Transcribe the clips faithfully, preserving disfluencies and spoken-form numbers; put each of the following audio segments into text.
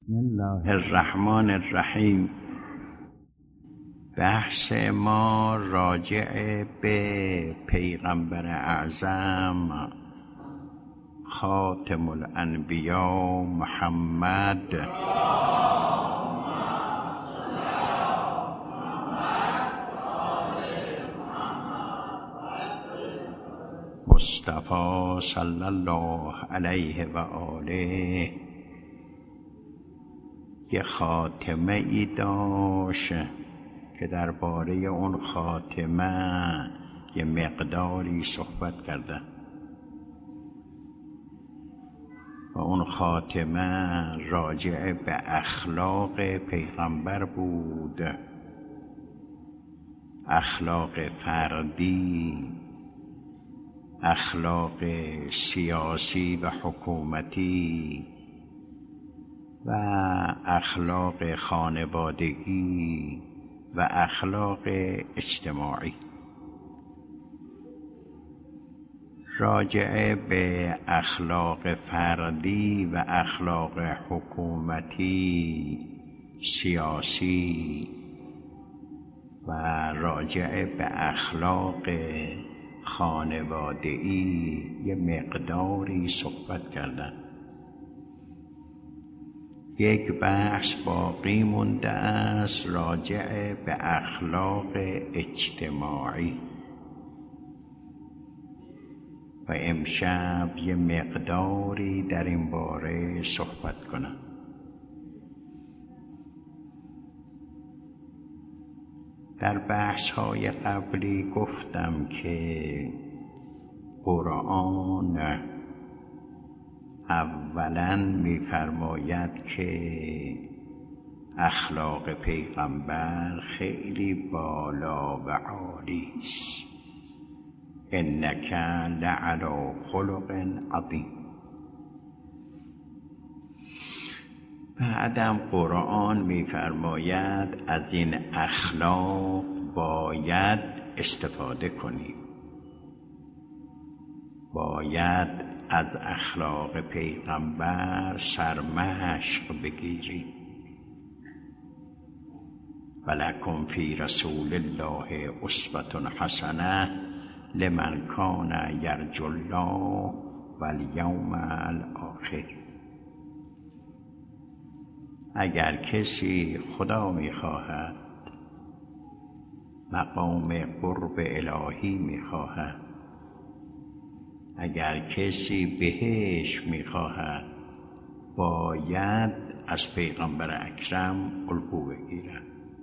بسم الله الرحمن الرحیم. بحث ما راجع به پیغمبر اعظم خاتم الانبیا محمد مصطفی صلی الله علیه و آله یه خاتمه ای داشت که درباره اون خاتمه یه مقداری صحبت کرده و اون خاتمه راجع به اخلاق پیغمبر بود، اخلاق فردی، اخلاق سیاسی و حکومتی و اخلاق خانوادگی و اخلاق اجتماعی. راجع به اخلاق فردی و اخلاق حکومتی، سیاسی و راجع به اخلاق خانوادگی یه مقداری صحبت کردن. یک بحث باقی مونده است راجع به اخلاق اجتماعی و امشب یه مقداری در این باره صحبت کنم. در بحث‌های قبلی گفتم که قرآن اولاً می‌فرماید که اخلاق پیغمبر خیلی بالا و عالی است. انک لعلی خلق عظیم. بعدم قرآن می‌فرماید از این اخلاق باید استفاده کنیم، باید از اخلاق پیغمبر سرمشق بگیریم. ولکم فی رسول الله اسوة حسنة لمن کان یرجو الله والیوم الاخر. اگر کسی خدا میخواهد، مقام قرب الهی میخواهد، اگر کسی بهش میخواهد، باید از پیغمبر اکرم الگو بگیرد.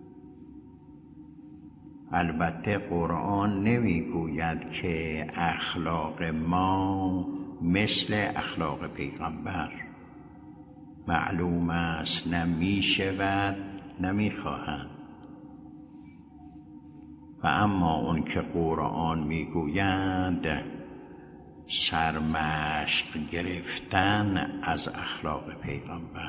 البته قرآن نمیگوید که اخلاق ما مثل اخلاق پیغمبر. معلوم است نه میشود نه میخواهند. و اما اون که قرآن میگوید سرمشق گرفتن از اخلاق پیغمبر،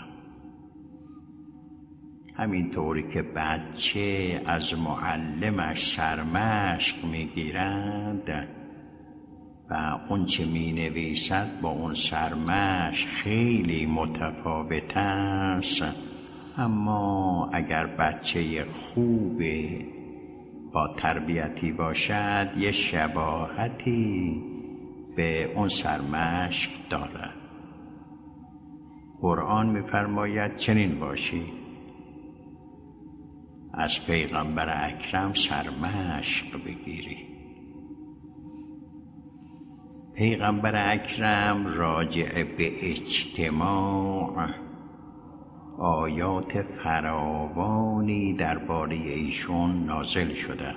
همینطوری که بچه از معلمش سرمشق میگیرد و اون چه می نویسد با اون سرمشق خیلی متفاوت است، اما اگر بچه خوب با تربیتی باشد یه شباهتی به اون سرمشق دارد. قرآن می‌فرماید چنین باشی، از پیغمبر اکرم سرمشق بگیری. پیغمبر اکرم راجع به اجتماع آیات فراوانی درباره ایشون نازل شده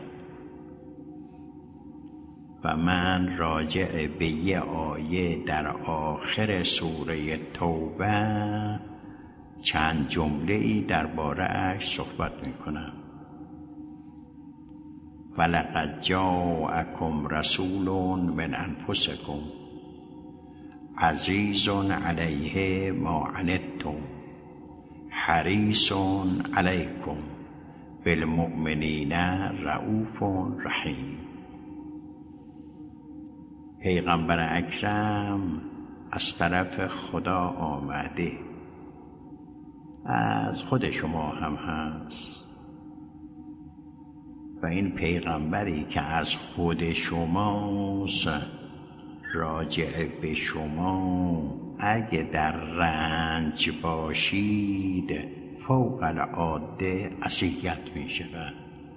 و من راجع به یه آیه در آخر سوره توبه چند جمله ای درباره اش صحبت میکنم. ولقد جاءکم رسول من انفسکم عزیز علیه ما عنتم حریص علیکم بالمؤمنین رؤوف رحیم. پیغمبر اکرم از طرف خدا آمده از خود شما هم هست و این پیغمبری که از خود شماست راجع به شما اگه در رنج باشید فوق العاده اذیت می شود.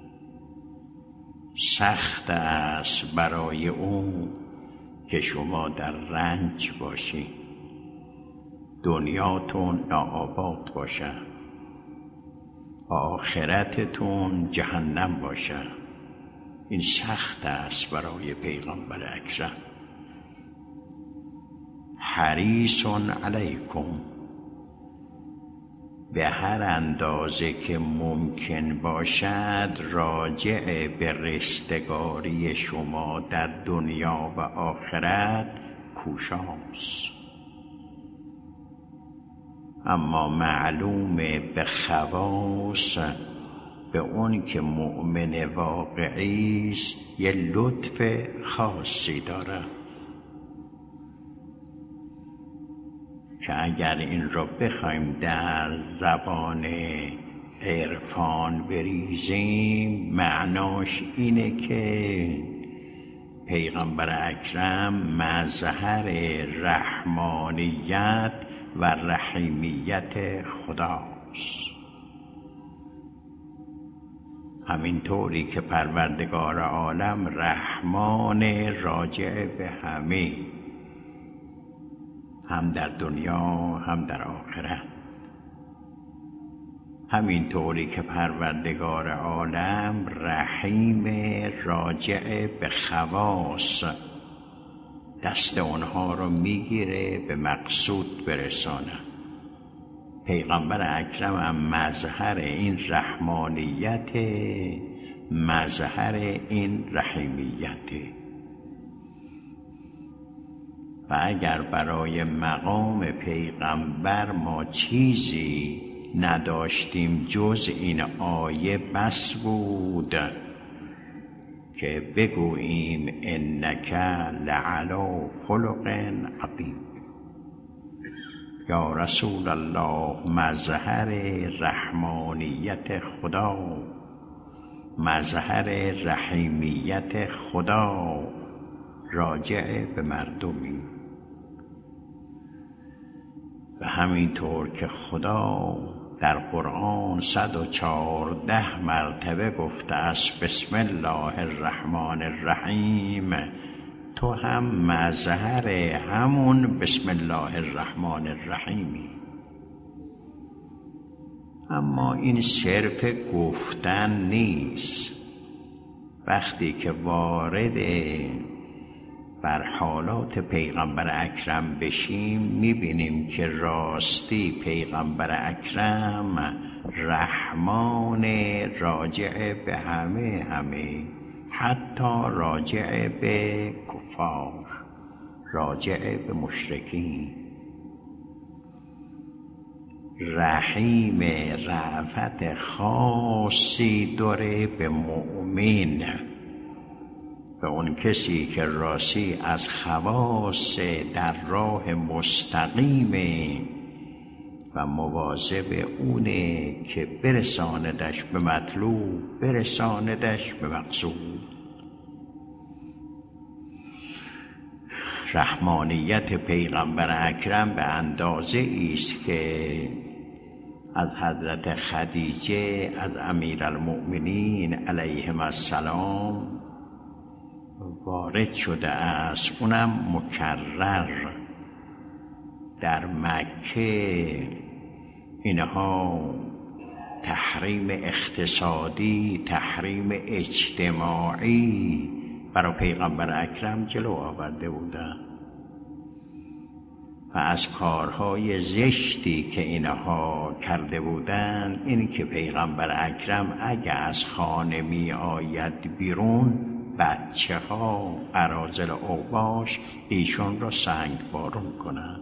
سخت است برای او که شما در رنج باشید، دنیاتون ناآباد باشه، آخرتتون جهنم باشه. این سخت است برای پیغمبر اکرم. حریص علیکم، به هر اندازه که ممکن باشد راجع به رستگاری شما در دنیا و آخرت کوشاست. اما معلومه به خواص، به اون که مؤمن واقعی است یه لطف خاصی داره که اگر این را بخوایم در زبان عرفان بریزیم معناش اینه که پیغمبر اکرم مظهر رحمانیت و رحیمیت خداست. همینطوری که پروردگار عالم رحمان راجع به همه، هم در دنیا هم در آخرت. همینطوری که پروردگار عالم رحیم راجع به خواص، دست اونها رو میگیره به مقصود برسانه. پیغمبر اکرم هم مظهر این رحمانیت، مظهر این رحیمیت. و اگر برای مقام پیغمبر ما چیزی نداشتیم جز این آیه بس بود که بگوییم انک لعلی خلق عظیم. یا رسول الله، مظهر رحمانیت خدا، مظهر رحیمیت خدا راجع به مردمی. و همینطور که خدا در قرآن صد و چهارده مرتبه گفته است بسم الله الرحمن الرحیم، تو هم مظهر همون بسم الله الرحمن الرحیمی. اما این صرف گفتن نیست. وقتی که وارد بر حالات پیغمبر اکرم بشیم میبینیم که راستی پیغمبر اکرم رحمان راجع به همه همه، حتی راجع به کفار، راجع به مشرکین. رحیم رأفت خاصی داره به مؤمن، به اون کسی که راستی از خواص در راه مستقیمه و مواظب اونه که برساندش به مطلوب، برساندش به مقصود. رحمانیت پیغمبر اکرم به اندازه است که از حضرت خدیجه، از امیرالمؤمنین علیهم السلام وارد شده است، اونم مکرر در مکه. اینها تحریم اقتصادی، تحریم اجتماعی برای پیغمبر اکرم جلو آورده بودند و از کارهای زشتی که اینها کرده بودند این که پیغمبر اکرم اگه از خانه می آید بیرون، بچه ها اراذل اوباش ایشون رو سنگ بارون کنند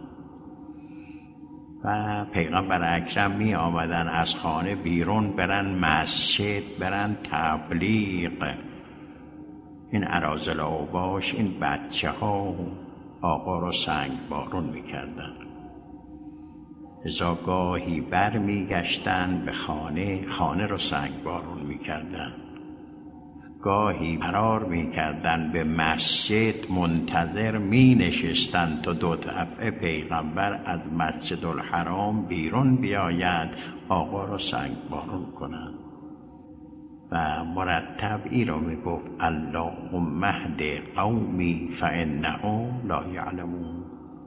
و پیغمبر اکرم می آمدن از خانه بیرون برن مسجد، برن تبلیغ. این اراذل اوباش این بچه ها آقا رو سنگ بارون می کردن. ازا گاهی بر می گشتن به خانه، خانه رو سنگ بارون می کردن. گاهی قرار می کردن به مسجد، منتظر می نشستن تا دو دفعه پیغمبر از مسجد الحرام بیرون بیاید، آقا رو سنگ بارون کنند. و مرتب ای رو می گفت اللهم اهد قومی فانهم لا یعلمون.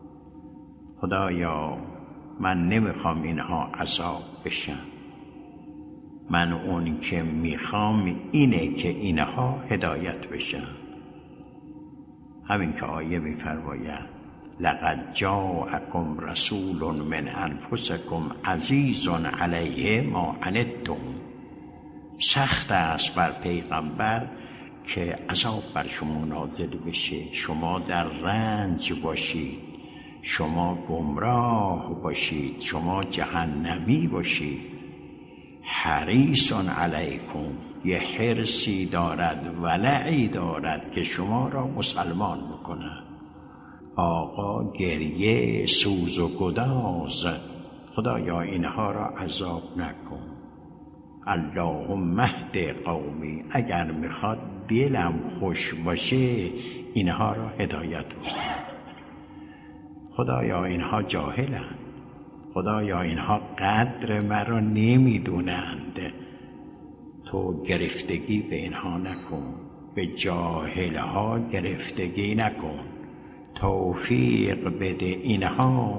خدایا من نمیخوام اینها عذاب بشن، من اون که میخوام اینه که اینها هدایت بشن. همین که آیه میفرماید لقد جاءکم رسول من انفسکم عزیز علیه ما عنتم. سخت است بر پیغمبر که عذاب بر شما نازل بشه، شما در رنج باشید، شما گمراه باشید، شما جهنمی باشید. حریص علیکم، یه حرصی دارد، ولعی دارد که شما را مسلمان بکند. آقا گریه، سوز و گداز، خدایا اینها را عذاب نکن. اللهم اهد قومی، اگر میخواد دلم خوش باشه اینها را هدایت بکن. خدایا اینها جاهلند، خدایا اینها قدر مرا نمیدونند، تو گرفتگی به اینها نکن، به جاهلها گرفتگی نکن، توفیق بده اینها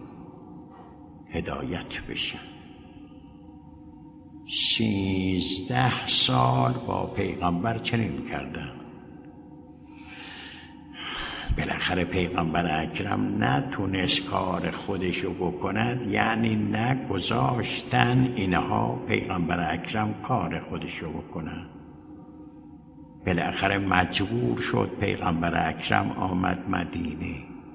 هدایت بشن. سیزده سال با پیغمبر چنین کردن. بالاخره پیغمبر اکرم نتونست کار خودشو بکند، یعنی نگذاشتن اینها پیغمبر اکرم کار خودشو بکنن. بالاخره مجبور شد پیغمبر اکرم آمد مدینه.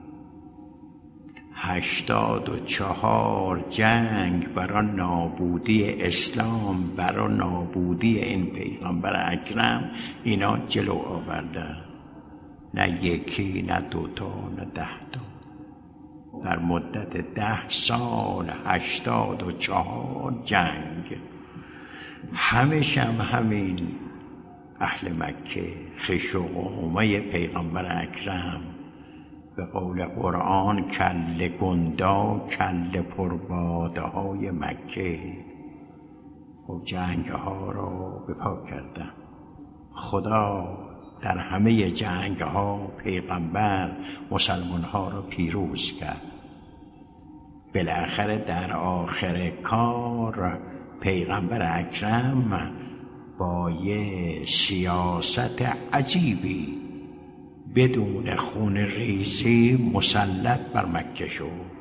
هشتاد و چهار جنگ برای نابودی اسلام، برای نابودی این پیغمبر اکرم اینا جلو آوردن. نه یکی، نه دوتا، نه ده تا. در مدت ده سال هشتاد و چهار جنگ. همش هم همین اهل مکه خش و قومه پیغمبر اکرم، به قول قرآن کل گندا کل پرباده های مکه و جنگ ها را به پا کردن. خدا در همه جنگ ها پیغمبر مسلمان ها را پیروز کرد. بالاخره در آخر کار پیغمبر اکرم با یه سیاست عجیبی بدون خون ریزی مسلط بر مکه شد.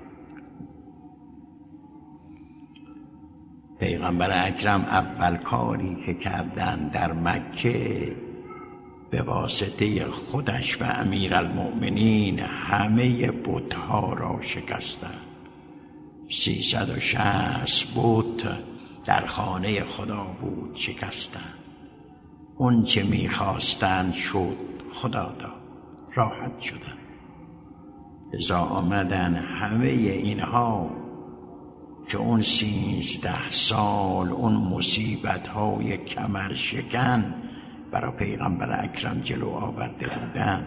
پیغمبر اکرم اول کاری که کردن در مکه به واسطه خودش و امیرالمؤمنین همه بت‌ها را شکستند. سیصد و شصت بت در خانه خدا بود، شکستند. اون چه میخواستند شد، خدا داد، راحت شدن. ازا آمدن همه اینها که اون سیزده سال اون مصیبت های کمر شکن برای پیغمبر اکرم جلو آورده بودن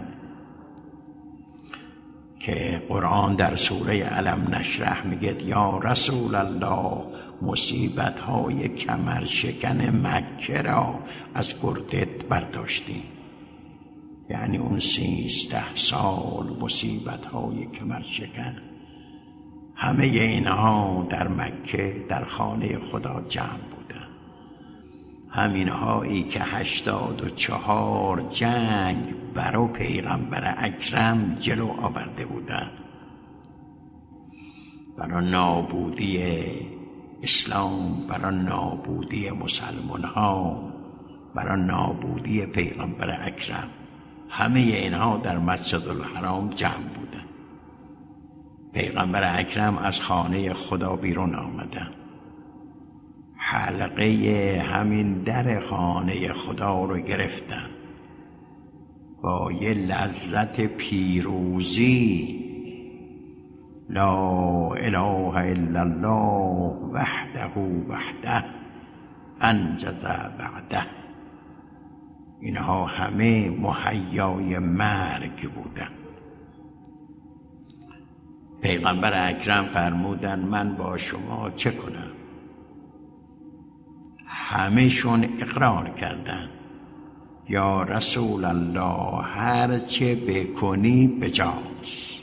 که قرآن در سوره علم نشرح میگه یا رسول الله مصیبت های کمر شکن مکه را از گردت برداشتیم. یعنی اون سیزده سال مصیبت های کمر شکن همه اینها در مکه در خانه خدا جمع بودن. همین هایی که هشتاد و چهار جنگ برای پیغمبر اکرم جلو آورده بودن، برای نابودی اسلام، برای نابودی مسلمان ها، برای نابودی پیغمبر اکرم، همه اینها در مسجد الحرام جمع بودن. پیغمبر اکرم از خانه خدا بیرون آمدن، حلقه همین در خانه خدا رو گرفتن، با یه لذت پیروزی لا اله الا الله وحده وحده انجز وعده. اینها همه مهیای مرگ بودن. پیغمبر اکرم فرمودن من با شما چه کنم؟ همه‌شون اقرار کردند یا رسول الله هر چه بکنی بجاست،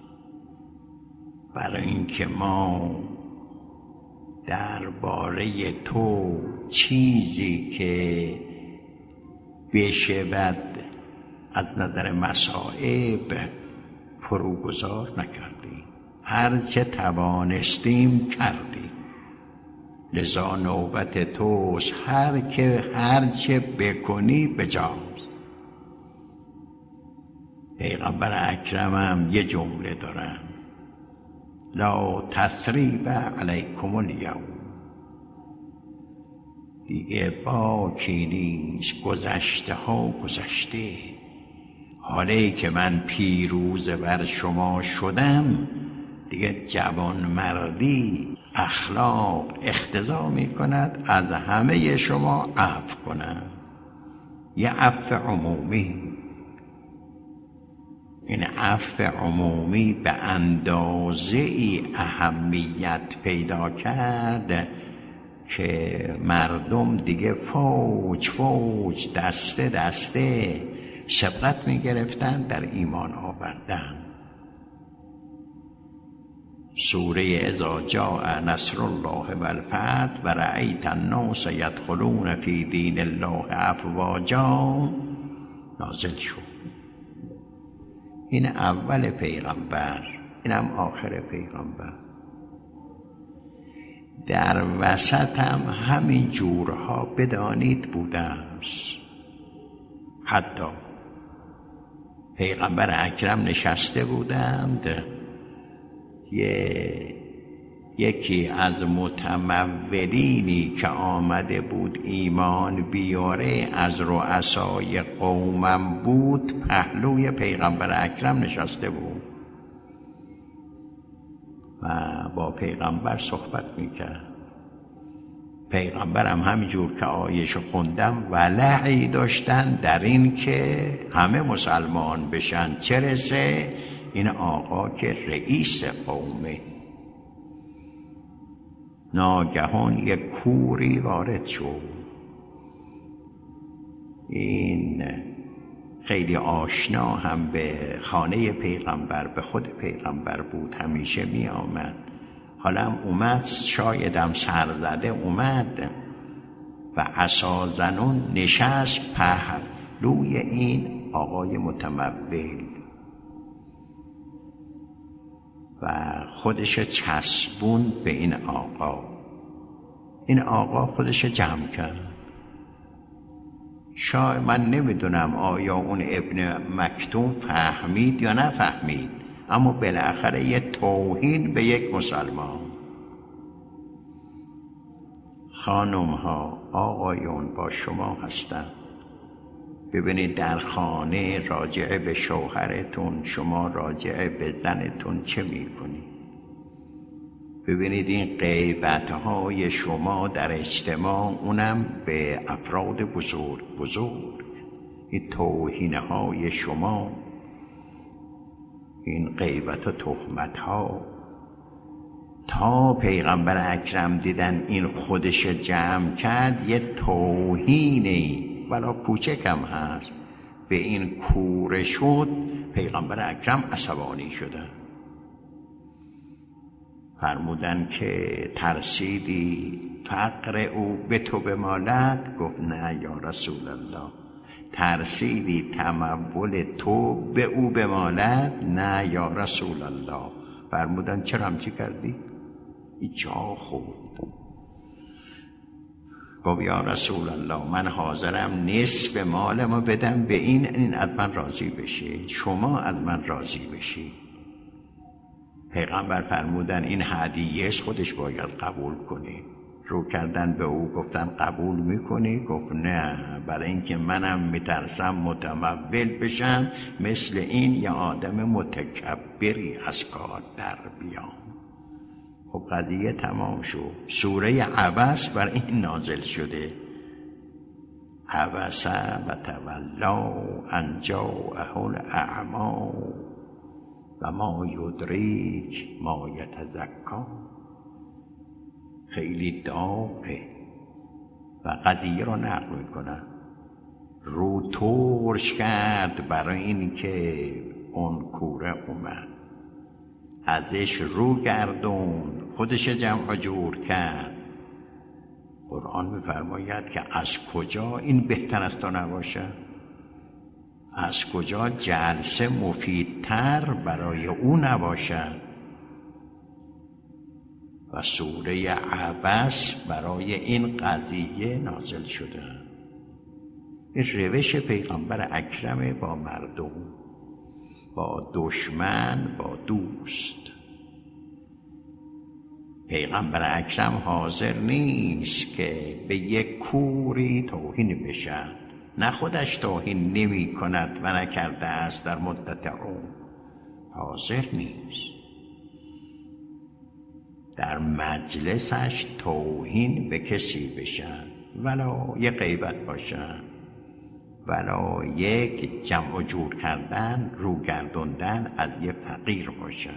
برای اینکه ما درباره تو چیزی که بشود از نظر مصائب فروگذار نکردیم، هر چه توانستیم کردیم، لذا نوبت توست، هر که هر چه بکنی بجاست. پیغمبر اکرمم یه جمله دارن، لا تثریب علیکم الیوم، دیگه باکی نیست، گذشته ها گذشته، حالی که من پیروز بر شما شدم دیگه جوان مردی اخلاق اقتضا می کند از همه شما عفو کند. یه عفو عمومی، این عفو عمومی به اندازه ای اهمیت پیدا کرد که مردم دیگه فوج فوج دسته دسته سبقت می گرفتن در ایمان آوردن. سوره اذا جاء نصر الله و الفتح و رأیت الناس یدخلون فی دین الله افواجا نازل شد. این اول پیغمبر، اینم آخر پیغمبر. در وسط هم همین جورها بدانید بوده است. حتی پیغمبر اکرم نشسته بودند، یه یکی از متمولینی که آمده بود ایمان بیاره از رؤسای قومم بود، پهلوی پیغمبر اکرم نشسته بود و با پیغمبر صحبت میکرد. پیغمبرم همینجور که آیه‌شو خوندم ولعی داشتن در این که همه مسلمان بشن، چه رسه این آقا که رئیس قومه. ناگهان یک کوری وارد شد. این خیلی آشنا هم به خانه پیغمبر، به خود پیغمبر بود، همیشه می آمد. حالا هم اومد، شایدم سرزده اومد و عصا زنون نشست پهلوی این آقای متمول و خودش چسبون به این آقا. این آقا خودش جمع کرد. شاید من نمیدونم آیا اون ابن مکتوم فهمید یا نفهمید، اما بالاخره یه توهین به یک مسلمان. خانم ها، آقایون با شما هستن. ببینید در خانه راجع به شوهرتون، شما راجع به زنتون چه میکنید. ببینید این غیبت‌های شما در اجتماع، اونم به افراد بزرگ بزرگ، این توهین‌های شما، این غیبت و تهمت‌ها، تا پیغمبر اکرم دیدن این خودش جمع کرد، یه توهینی ولا کوچکم هست به این کوره شد، پیغمبر اکرم عصبانی شدن. فرمودن که ترسیدی فقر او به تو بمالد؟ گفت نه یا رسول الله. ترسیدی تمول تو به او بمالد؟ نه یا رسول الله. فرمودن چرا همچی کردی؟ ای جا خود. گفت یا رسول الله من حاضرم نصف مالمو بدم به این، این از من راضی بشه، شما از من راضی بشی. پیغمبر فرمودن این هدیه خودش باید قبول کنه. رو کردن به او گفتن قبول میکنی؟ گفت نه، برای اینکه منم میترسم متمول بشم مثل این یه آدم متکبری از کار در بیام. خب قضیه تمام شد. سوره عبس بر این نازل شده، عبس و تولا ان جاءه الاعمی و ما یدریک ما یتزکا. خیلی داغه و قضیه رو نقل میکنن. رو ترش کرد برای این که اون کوره اومد، ازش رو گردون، خودش جمع جور کرد. قرآن میفرماید که از کجا این بهتر از تو نباشه؟ از کجا جلسه مفیدتر برای او نباشه؟ و سوره عبس برای این قضیه نازل شده. این روش پیغمبر اکرم با مردم، با دشمن، با دوست. پیغمبر اکرم حاضر نیست که به یک کوری توهین بشه، نه خودش توهین نمی کند و نکرده است در مدت عمر، حاضر نیست در مجلسش توهین به کسی بشه، ولا یک غیبت باشه، ولا یک جمع و جور کردن، رو گردوندن از یک فقیر باشه.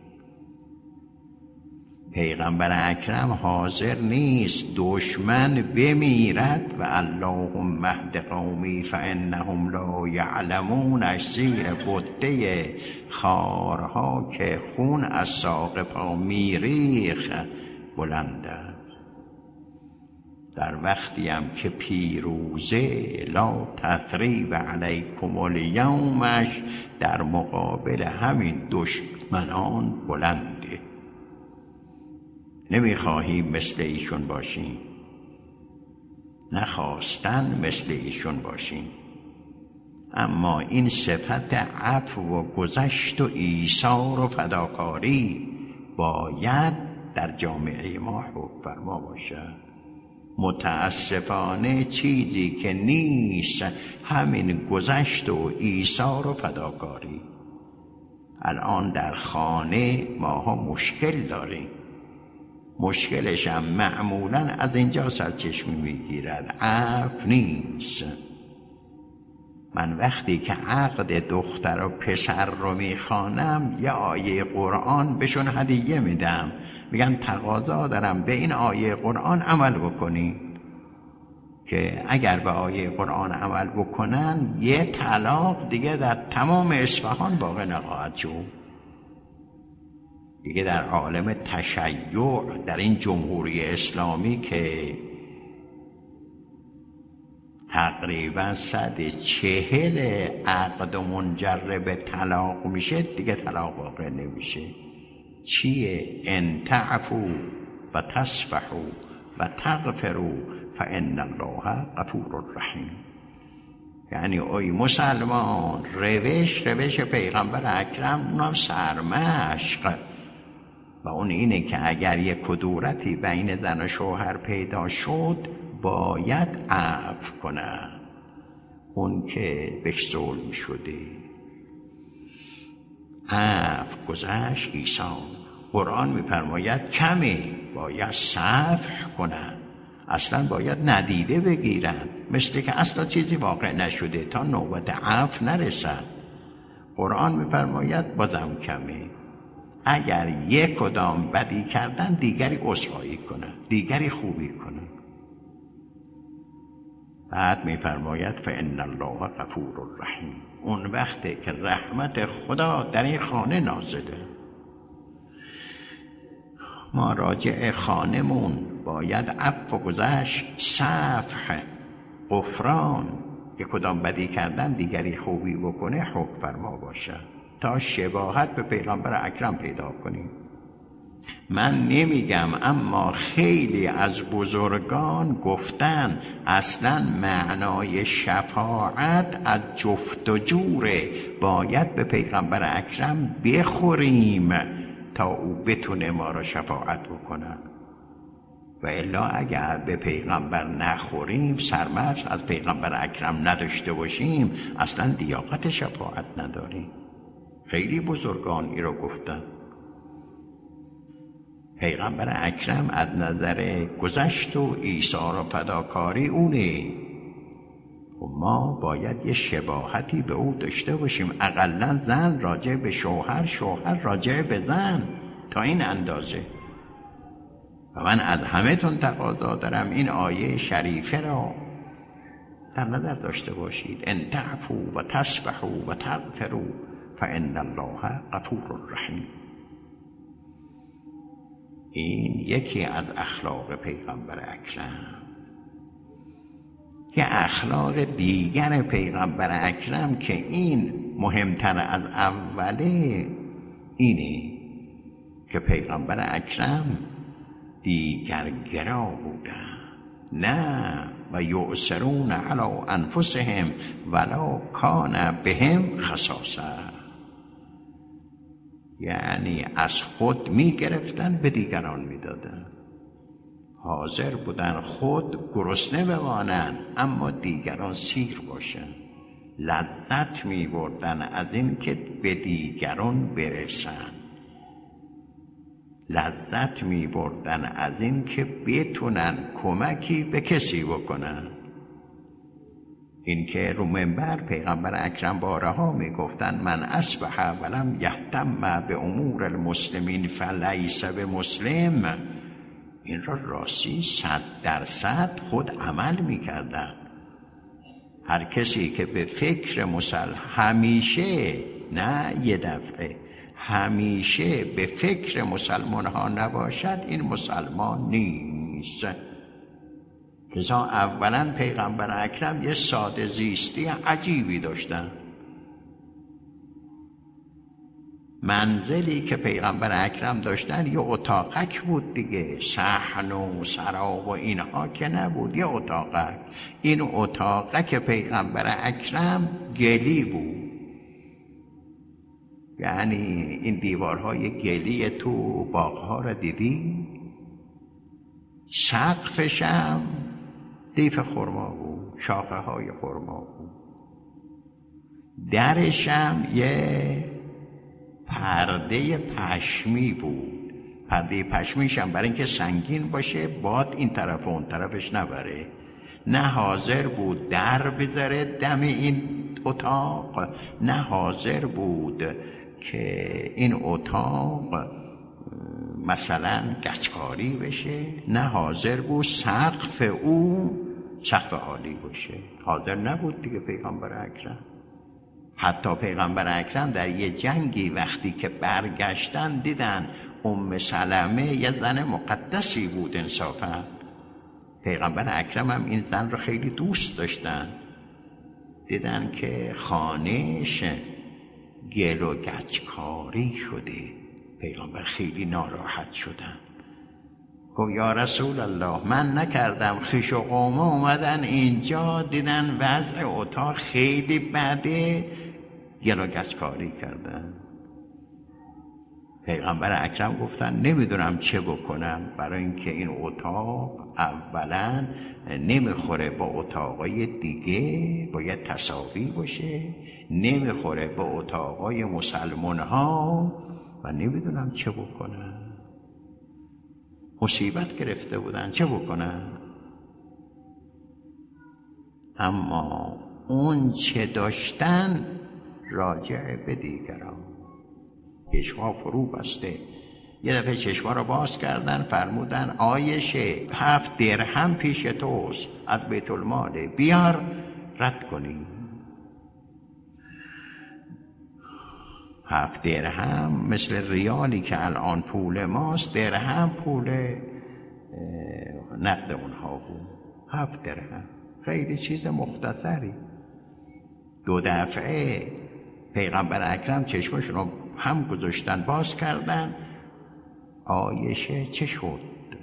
پیغمبر اکرم حاضر نیست دشمن بمیرد و اللهم اهد قومی فانهم لا یعلمون زیر بطه خارها که خون از ساق پا میریخ بلنده. در وقتی هم که پیروزه لا تثریب علیکم الیومش در مقابل همین دشمنان بلنده. نمیخواهیم مثل ایشون باشیم، نخواستن مثل ایشون باشیم، اما این صفت عفو و گذشت و ایثار و فداکاری باید در جامعه ما حکم فرما باشد. متاسفانه چیزی که نیست همین گذشت و ایثار و فداکاری. الان در خانه ماها مشکل داریم، مشکلش هم معمولاً از اینجا سرچشمه میگیرد، عفو نیست. من وقتی که عقد دختر و پسر رو میخوانم یه آیه قرآن بهشون هدیه میدم، میگن تقاضا دارم به این آیه قرآن عمل بکنی، که اگر به آیه قرآن عمل بکنن یه طلاق دیگه در تمام اصفهان باقی نخواهد شد. دیگه در عالم تشیع، در این جمهوری اسلامی که تقریبا صد چهل عقد منجر به طلاق میشه، دیگه طلاق واقع نمیشه. چیه؟ ان تعفو و تصفحوا و تغفروا فان الله غفور رحیم. یعنی اوی مسلمان، روش روش پیغمبر اکرم، اونم سرمشق، و اون اینه که اگر یک کدورتی بین زن و شوهر پیدا شد باید عفو کنه اون که بهش ظلم شده. عفو، گذشت، ایثار. قرآن میفرماید کمه، باید صفح کنن، اصلا باید ندیده بگیرن، مثل که اصلا چیزی واقع نشده تا نوبت عفو نرسد. قرآن میفرماید بازم کمه. اگر یک کدام بدی کردن دیگری عذرخواهی کنن، دیگری خوبی کنن. بعد میفرماید فان الله غفور رحیم. اون وقته که رحمت خدا در این خانه نازله. ما راجع خانمون باید عفو و گذشت، صفح، غفران، که کدام بدی کردن دیگری خوبی بکنه حکم فرما باشه تا شباهت به پیغمبر اکرم پیدا کنیم. من نمیگم، اما خیلی از بزرگان گفتن اصلا معنای شفاعت از جفت و جوره، باید به پیغمبر اکرم بخوریم تا او بتونه ما را شفاعت بکنه. و الا اگر به پیغمبر نخوریم، سرمشق از پیغمبر اکرم نداشته باشیم، اصلا لیاقت شفاعت نداریم. خیلی بزرگان ای رو گفتن. پیغمبر اکرم از نظر گذشت و ایثار و فداکاری اونه، و ما باید یه شباهتی به او داشته باشیم. اقلا زن راجع به شوهر، شوهر راجع به زن، تا این اندازه. و من از همه تون تقاضا دارم این آیه شریفه را در نظر داشته باشید. ان تعفو و تصفحوا و تغفروا فان الله غفور رحیم. این یکی از اخلاق پیغمبر اکرم. که اخلاق دیگر پیغمبر اکرم که این مهمتر از اوله، اینه که پیغمبر اکرم دیگرگرا بودن. نه و یؤثرون علی انفسهم ولو کان بهم خصاصه، یعنی از خود می گرفتن به دیگران می دادن. حاضر بودن خود گرسنه بمانن اما دیگران سیر باشن. لذت می بردن از این که به دیگران برسن. لذت می بردن از این که بتونن کمکی به کسی بکنن. این که رو منبر پیغمبر اکرم بارها می گفتن من اصبح ولم یهتم به امور المسلمین فلیس به مسلم. این را راستی صد درصد خود عمل می کردن. هر کسی که به فکر مسلم همیشه، نه یه دفعه، همیشه به فکر مسلمان ها نباشد، این مسلمان نیست. لذا اولا پیغمبر اکرم یه ساده زیستی عجیبی داشتن. منزلی که پیغمبر اکرم داشتن یه اتاقک بود دیگه، صحن و سراب و اینها که نبود، یه اتاقک. این اتاقک پیغمبر اکرم گلی بود، یعنی این دیوارهای گلی تو باغها را دیدی؟ سقفشم لیف خرما بود، شاخه های خرما بود. درشم یه پرده پشمی بود. پرده پشمیشم برای اینکه سنگین باشه باد این طرف و اون طرفش نبره. نه حاضر بود در بذاره دم این اتاق، نه حاضر بود که این اتاق مثلا گچکاری بشه، نه حاضر بود سقف او سقف عالی باشه. حاضر نبود دیگه پیغمبر اکرم. حتی پیغمبر اکرم در یه جنگی وقتی که برگشتن دیدن ام سلمه یه زن مقدسی بود انصافا. پیغمبر اکرم هم این زن رو خیلی دوست داشتن. دیدن که خانهش گل و گچکاری شده. پیغمبر خیلی ناراحت شدن. گفت یا رسول الله من نکردم، خویش و قومه اومدن اینجا دیدن وضع اتاق خیلی بده، گل و گچکاری کردن. پیغمبر اکرم گفتن نمیدونم چه بکنم، برای اینکه این اتاق اولا نمیخوره با اتاقای دیگه، باید تساوی باشه، نمیخوره با اتاقای مسلمان ها و نمیدونم چه بکنم. مصیبت گرفته بودن، چه بکنم؟ اما اون چه داشتن راجع به دیگران. چشما فرو بسته. یه دفعه چشما رو باز کردن، فرمودن عایشه هفت درهم پیش توست از بیت المال، بیار رد کنی. هفت درهم مثل ریالی که الان پول ماست، درهم پول نقد اونها بود. هفت درهم خیلی چیز مختصری. دو دفعه پیغمبر اکرم چشمشون رو هم گذاشتن باز کردن. عایشه چه شد؟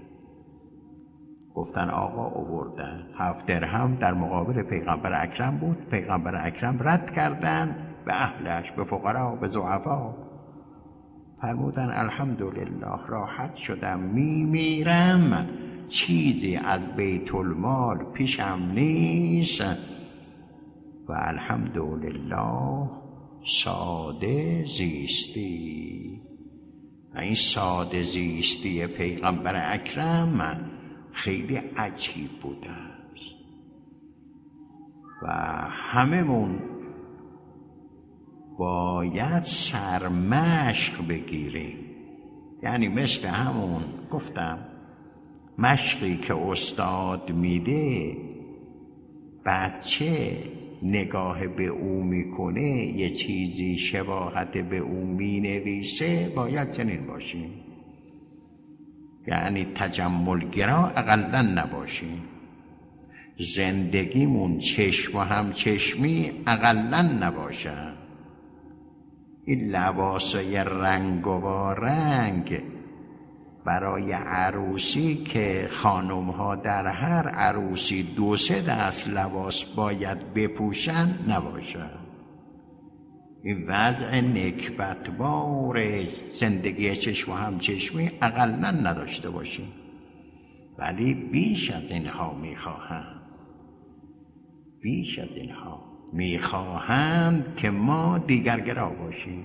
گفتن آقا آوردن هفت درهم در مقابل پیغمبر اکرم بود، پیغمبر اکرم رد کردن به اهلش، به فقرا، به ضعفا. فرمودن الحمدلله راحت شدم، میمیرم چیزی از بیت المال پیشم نیست و الحمدلله ساده زیستی. و این ساده زیستی پیغمبر اکرم خیلی عجیب بوده است و هممون باید سرمشق بگیریم. یعنی مثل همون گفتم مشقی که استاد میده، بچه نگاه به او میکنه یه چیزی شباهت به او مینویسه، باید چنین باشیم. یعنی تجملگرا اقلا نباشیم. زندگیمون چشم و همچشمی اقلا نباشه. این لباسای رنگ و رنگ برای عروسی که خانم ها در هر عروسی دو سه دست لباس باید بپوشن نباشه. این وضع نکبتبار زندگی چشم و همچشمی اقلا نداشته باشیم. ولی بیش از اینها میخواهند، بیش از اینها میخواهند که ما دیگرگرا باشیم.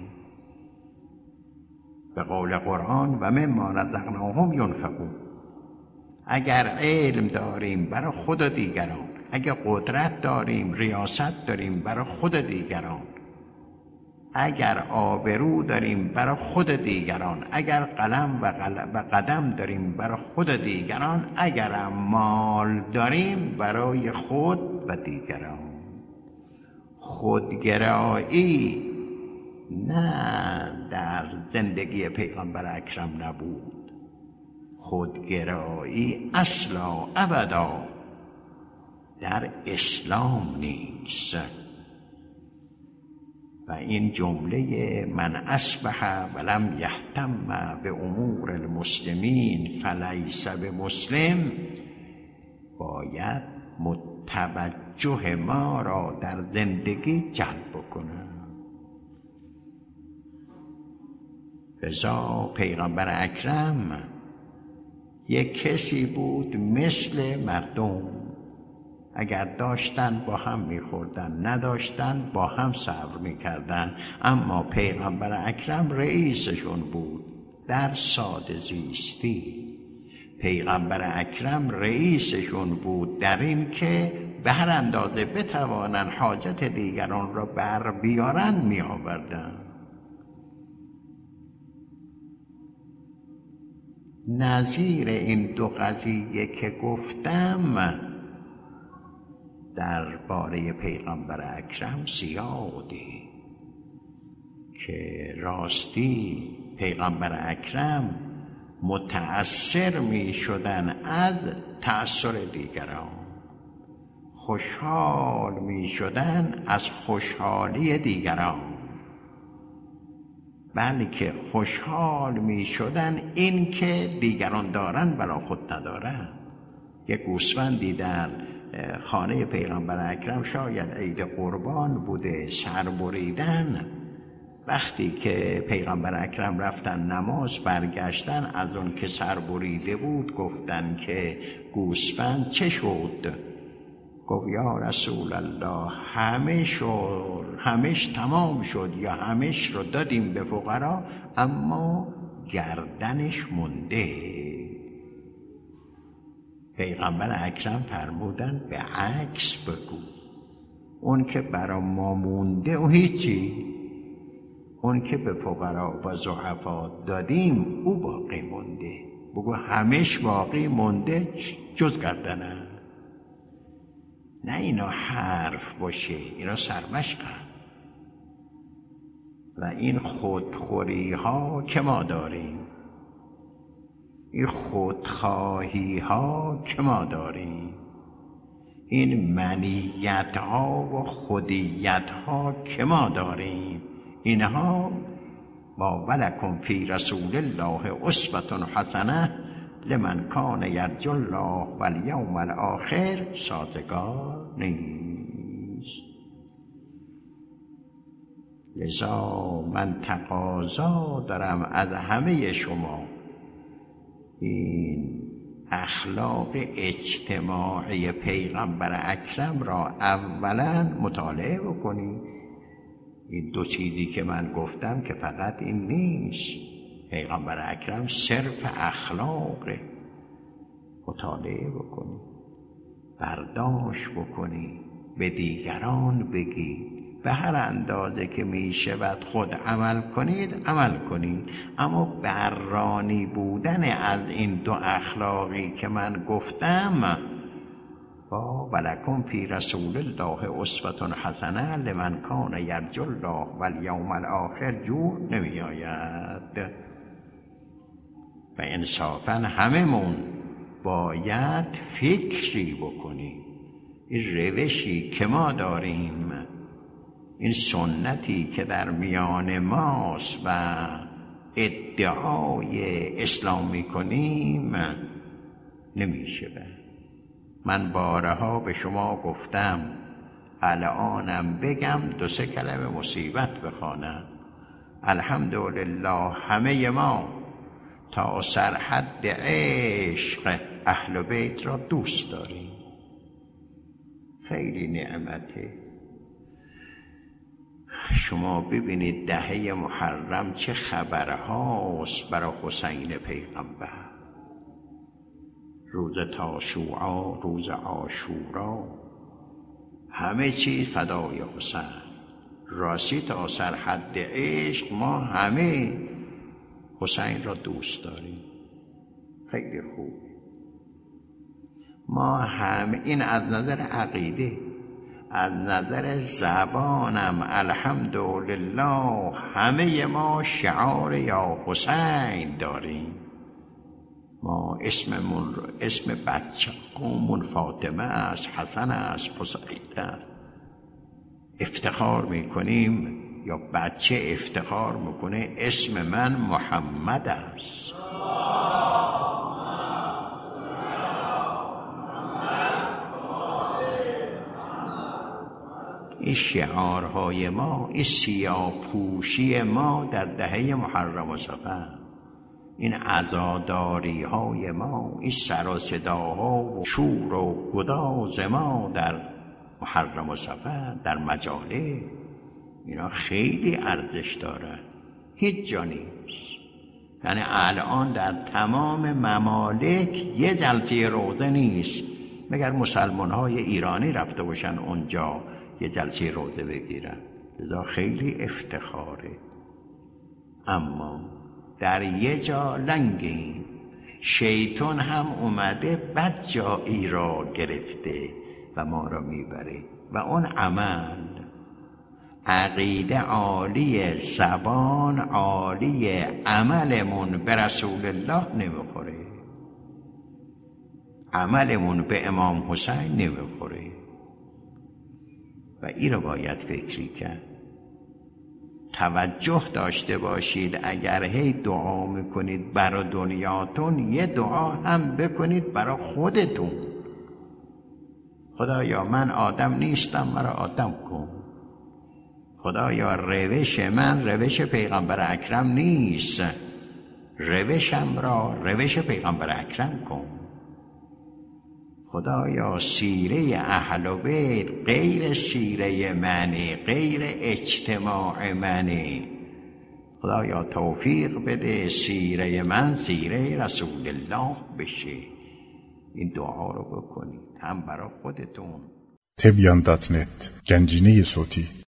به قول قرآن و مما رزقناهم ینفقون. اگر علم داریم برای خود و دیگران، اگر قدرت داریم، ریاست داریم برای خود و دیگران، اگر آبرو داریم برای خود دیگران، اگر قلم و, قلم و قدم داریم برای خود دیگران، اگر مال داریم برای خود و دیگران. خودگرایی نه در زندگی پیغمبر اکرم نبود. خودگرایی اصلا ابدا در اسلام نیست. و این جمله من اصبح ولم یهتم به امور المسلمین فلیس بمسلم باید متوجه ما را در زندگی جلب کنه. رضا پیغمبر اکرم یک کسی بود مثل مردم. اگر داشتن با هم میخوردن، نداشتن با هم صبر میکردن. اما پیغمبر اکرم رئیسشون بود در ساده زیستی. پیغمبر اکرم رئیسشون بود در این که به هر اندازه بتوانن حاجت دیگران را بر بیارن میآوردن. نظیر این دو قضیه که گفتم در باره پیغمبر اکرم زیاده که راستی پیغمبر اکرم متأثر می شدن از تأثیر دیگران، خوشحال می شدن از خوشحالی دیگران، بلکه خوشحال می شدن این که دیگران دارن بلا خود ندارن. یک گوسفندی در خانه پیغمبر اکرم شاید عید قربان بوده، سر بریدن. وقتی که پیغمبر اکرم رفتن نماز برگشتن، از اون که سر بریده بود گفتن که گوسفند چه شد؟ گفت یا رسول الله همه شد، همش تمام شد یا همش رو دادیم به فقرا اما گردنش مونده. پیغمبر اکرم فرمودن به عکس بگو، اون که برا ما مونده و هیچی، اون که به فقرا و ضعفا دادیم او باقی مونده. بگو همش باقی مونده جز گردنه. نه اینا حرف باشه، اینا سرمشقه. و این خودخوری ها که ما داریم، این خودخواهی ها که ما داریم، این منیت ها و خودیت ها که ما داریم، اینها با ولکم فی رسول الله اسوة حسنه لمن کان یرجو الله والیوم الاخر سازگار نیست. لذا من تقاضا دارم از همه شما این اخلاق اجتماعی پیغمبر اکرم را اولا مطالعه بکنید. این دو چیزی که من گفتم که فقط این نیست، پیغمبر اکرم صرف اخلاق مطالعه بکنید، برداشت بکنید، به دیگران بگید، به هر اندازه که می شود خود عمل کنید عمل کنید، اما بررانی بودن از این دو اخلاقی که من گفتم با ولکم فی رسول الله اسوة حسنه لمن کان یرجو الله والیوم الاخر جور نمی آید. و انصافا هممون باید فکری بکنیم. این روشی که ما داریم، این سنتی که در میان ماست و ادعای اسلام میکنیم نمیشه. من بارها به شما گفتم، الانم بگم دو سه کلمه مصیبت بخوانم. الحمدلله همه ما تا سرحد عشق اهل بیت را دوست داریم. خیلی نعمته. شما ببینید دهه محرم چه خبرهاست برای حسین پیغمبر. روز تاسوعا، روز عاشورا، همه چیز فدای حسین. راستی تا سرحد عشق ما همه حسین را دوست داریم. خیلی خوب. ما هم این از نظر عقیده، از نظر زبانم الحمدلله همه ما شعار یا حسین داریم. ما اسممون رو، اسم بچه قومون فاطمه است، حسن است، حسین است، افتخار میکنیم، یا بچه افتخار میکنه اسم من محمد است. این شعارهای ما، این سیاه‌پوشی ما در دهه محرم و صفر، این عزاداری های ما، این سر و صداها و شور و گداز ما در محرم و صفر، در مجاله، اینا خیلی ارزش داره، هیچ جا نیست. یعنی الان در تمام ممالک یه جلسه روزه نیست مگر مسلمان های ایرانی رفته باشن اونجا یه جلسه روزه بگیرن. لذا خیلی افتخاره. اما در یه جا لنگیم، شیطان هم اومده بد جایی را گرفته و ما را میبره و اون عمل، عقیده عالی، زبان عالی، عملمون به رسول الله نمیخوره، عملمون به امام حسین نمیخوره و این رو باید فکری کرد. توجه داشته باشید، اگر هی دعا میکنید برای دنیاتون، یه دعا هم بکنید برای خودتون. خدایا من آدم نیستم، مرا آدم کن. خدایا روش من روش پیغمبر اکرم نیست، روشم را روش پیغمبر اکرم کن. خدایا سیره اهل بیت غیر سیره منی، غیر اجتماع منی. خدایا توفیق بده سیره من سیره رسول الله بشه. این دعا رو بکنید هم برای خودتون. تبیان دات نت، گنجینه صوتی.